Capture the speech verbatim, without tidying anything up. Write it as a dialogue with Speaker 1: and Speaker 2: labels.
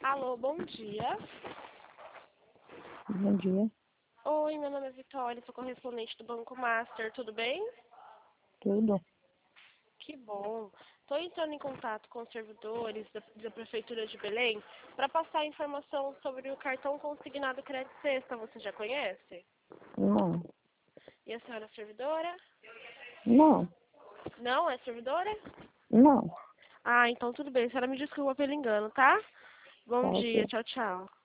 Speaker 1: Alô, bom dia.
Speaker 2: Bom dia.
Speaker 1: Oi, meu nome é Vitória, sou correspondente do Banco Master, tudo bem?
Speaker 2: Tudo?
Speaker 1: Que bom. Estou entrando em contato com os servidores da, da Prefeitura de Belém para passar informação sobre o cartão consignado Crédito Sexta. Você já conhece?
Speaker 2: Não.
Speaker 1: E a senhora é servidora?
Speaker 2: Não.
Speaker 1: Não é servidora?
Speaker 2: Não.
Speaker 1: Ah, então tudo bem. A senhora me desculpa pelo engano, tá? Bom
Speaker 2: Tá
Speaker 1: dia,
Speaker 2: ok.
Speaker 1: tchau, tchau.